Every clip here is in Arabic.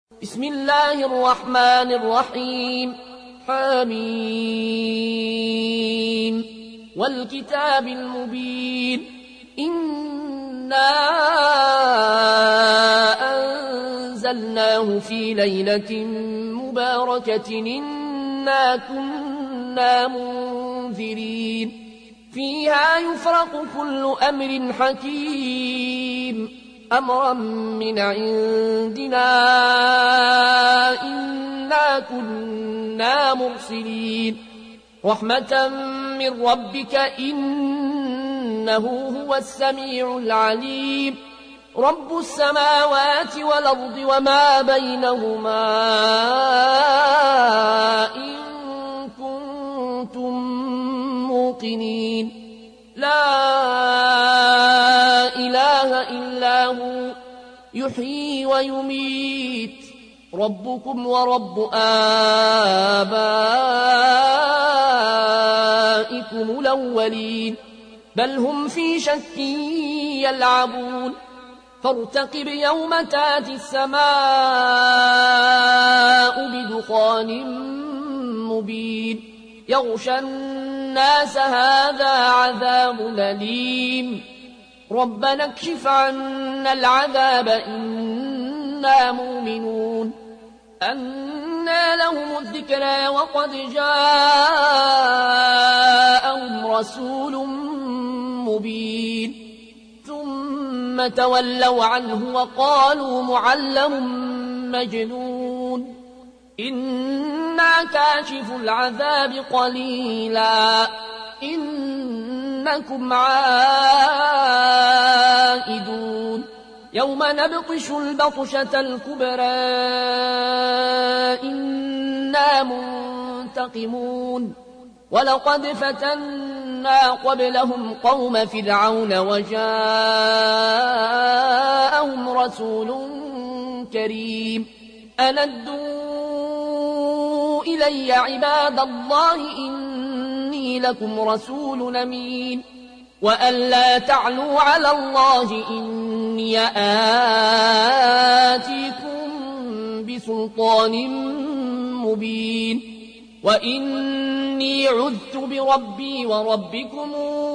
بسم الله الرحمن الرحيم حميم والكتاب المبين إنا أنزلناه في ليلة مباركة إنا كنا منذرين فيها يفرق كل أمر حكيم أمرا من عندنا إنا كنا مرسلين رحمة من ربك إنه هو السميع العليم رب السماوات والأرض وما بينهما إن كنتم موقنين لا إله إلا هو يحيي ويميت ربكم ورب آبائكم الأولين بل هم في شك يلعبون فارتقب يوم تاتي السماء بدخان مبين يغشى الناس هذا عذاب أليم ربنا اكشف عنا العذاب إنا مؤمنون أنى لهم الذكرى وقد جاءهم رسول مبين ثم تولوا عنه وقالوا معلم مجنون إنا كاشف العذاب قليلا إنكم عائدون يوم نبطش البطشة الكبرى إنا منتقمون ولقد فتنا قبلهم قوم فرعون وجاءهم رسول كريم أندوا إلي عباد الله إني لكم رسول أمين وأن لا تعلوا على الله إني آتيكم بسلطان مبين وإني عذت بربي وربكم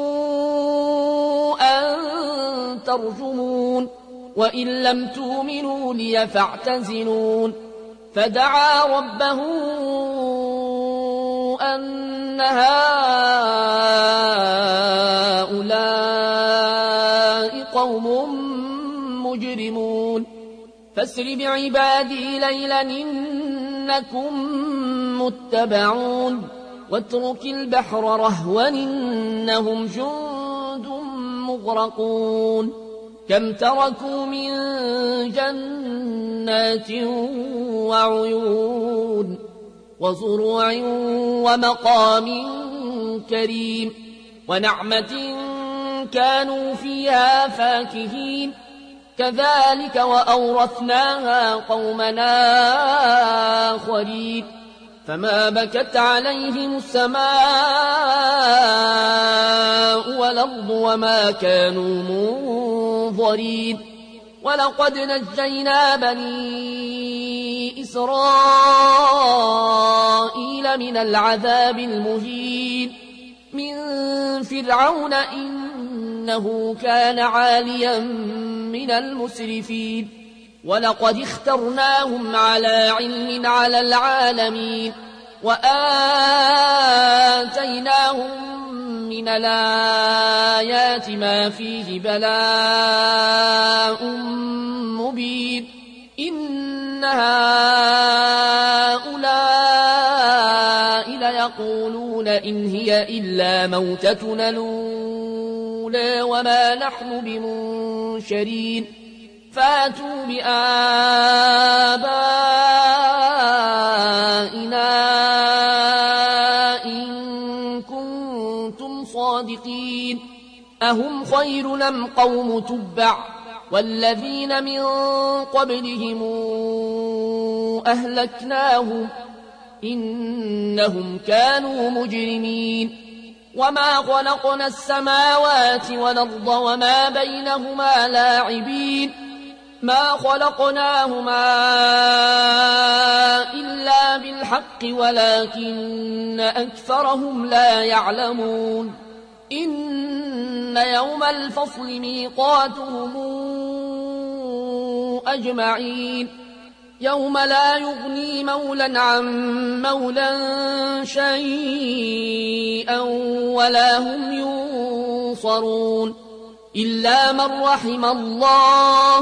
أن ترجمون وإن لم تؤمنوا لي فاعتزلون فدعا ربه أن هؤلاء قوم مجرمون فاسر بعبادي ليلا إنكم متبعون واترك البحر رهوا إنهم جند مغرقون كم تركوا من جنات وعيون وزروع ومقام كريم ونعمة كانوا فيها فاكهين كذلك وأورثناها قومنا آخرين فما بكت عليهم السماء والأرض وما كانوا منظرين ولقد نجينا بني إسرائيل من العذاب المهين من فرعون إنه كان عاليا من المسرفين ولقد اخترناهم على علم على العالمين وآتيناهم من الآيات ما فيه بلاء مبين إن هؤلاء ليقولون إن هي إلا موتتنا الأولى وما نحن بمنشرين فاتوا بآبائنا إن كنتم صادقين أهم خير أم قوم تبع والذين من قبلهم أهلكناهم إنهم كانوا مجرمين وما خلقنا السماوات والأرض وما بينهما لاعبين ما خلقناهما بالحق ولكن أكثرهم لا يعلمون إن يوم الفصل ميقاتهم أجمعين يوم لا يغني مولا عن مولا شيئا ولا هم ينصرون إلا من رحم الله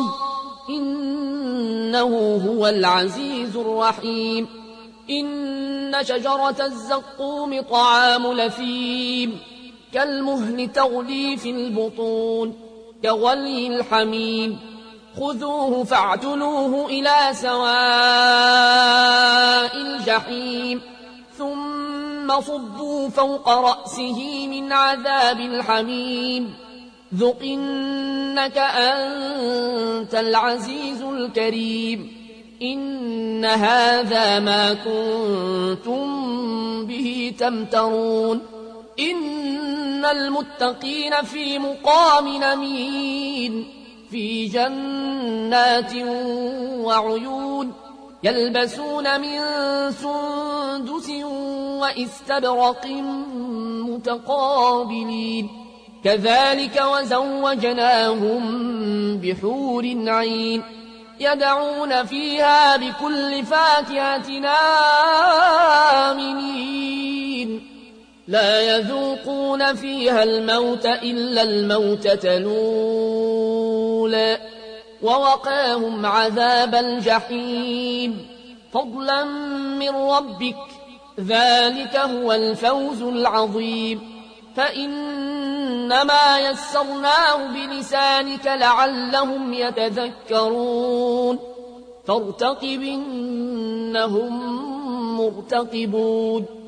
إنه هو العزيز الرحيم إن شجرة الزقوم طعام لثيم كالمهل تغلي في البطون كغلي الحميم خذوه فاعتلوه إلى سواء الجحيم ثم صبوا فوق رأسه من عذاب الحميم ذق إنك أنت العزيز الكريم إن هذا ما كنتم به تمترون إن المتقين في مقام أمين في جنات وعيون يلبسون من سندس وإستبرق متقابلين كذلك وزوجناهم بحور عين يدعون فيها بكل فاكهة آمنين لا يذوقون فيها الموت إلا الموتة الأولى ووقاهم عذاب الجحيم فضلا من ربك ذلك هو الفوز العظيم فإنما يسرناه بلسانك لعلهم يتذكرون فارتقب إنهم مرتقبون